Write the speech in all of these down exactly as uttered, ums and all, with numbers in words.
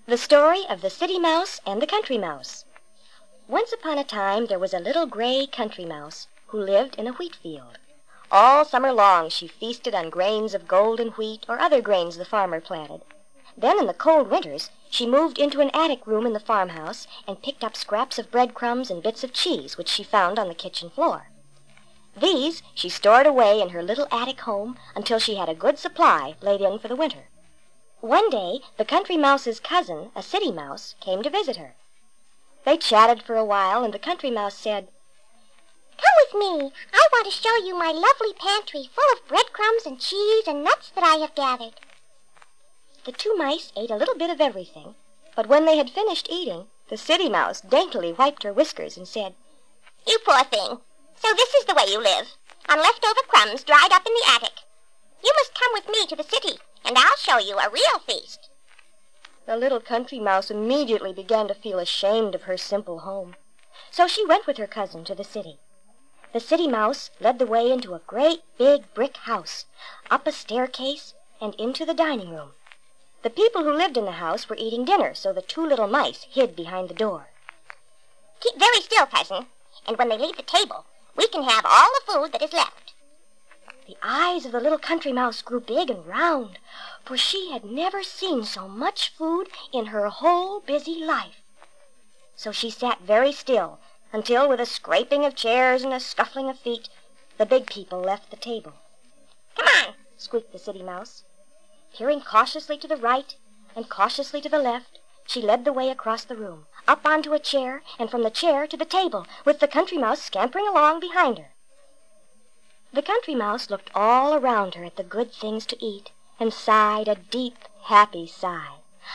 The Story of the City Mouse and the Country Mouse. Once upon a time there was a little gray country mouse who lived in a wheat field. All summer long she feasted on grains of golden wheat or other grains the farmer planted. Then in the cold winters she moved into an attic room in the farmhouse and picked up scraps of breadcrumbs and bits of cheese which she found on the kitchen floor. These she stored away in her little attic home until she had a good supply laid in for the winter. One day the country mouse's cousin, a city mouse, came to visit her. They chatted for a while, and the country mouse said, "Come with me. I want to show you my lovely pantry full of breadcrumbs and cheese and nuts that I have gathered." The two mice ate a little bit of everything, but when they had finished eating, the city mouse daintily wiped her whiskers and said, "You poor thing. So this is the way you live, on leftover crumbs dried up in the attic. You must come with me to the city, and I'll show you a real feast." The little country mouse immediately began to feel ashamed of her simple home. So she went with her cousin to the city. The city mouse led the way into a great big brick house, up a staircase, and into the dining room. The people who lived in the house were eating dinner, so the two little mice hid behind the door. "Keep very still, cousin, and when they leave the table, we can have all the food that is left." The eyes of the little country mouse grew big and round, for she had never seen so much food in her whole busy life. So she sat very still until, with a scraping of chairs and a scuffling of feet, the big people left the table. "Come on," squeaked the city mouse. Peering cautiously to the right and cautiously to the left, she led the way across the room, up onto a chair, and from the chair to the table, with the country mouse scampering along behind her. The country mouse looked all around her at the good things to eat and sighed a deep, happy sigh.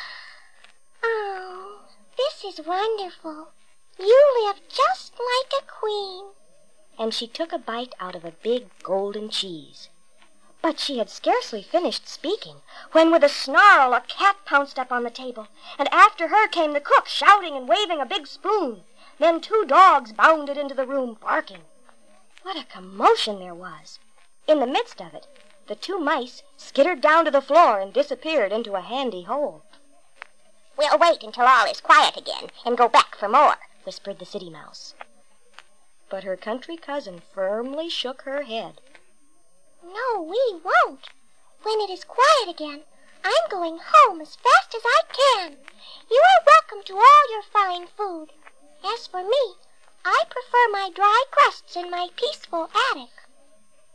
"Oh, this is wonderful. You live just like a queen." And she took a bite out of a big golden cheese. But she had scarcely finished speaking when, with a snarl, a cat pounced up on the table, and after her came the cook, shouting and waving a big spoon. Then two dogs bounded into the room, barking. What a commotion there was! In the midst of it, the two mice skittered down to the floor and disappeared into a handy hole. "We'll wait until all is quiet again and go back for more," whispered the city mouse. But her country cousin firmly shook her head. "No, we won't. When it is quiet again, I'm going home as fast as I can. You are welcome to all your fine food. As for me, I prefer my dry crusts in my peaceful attic."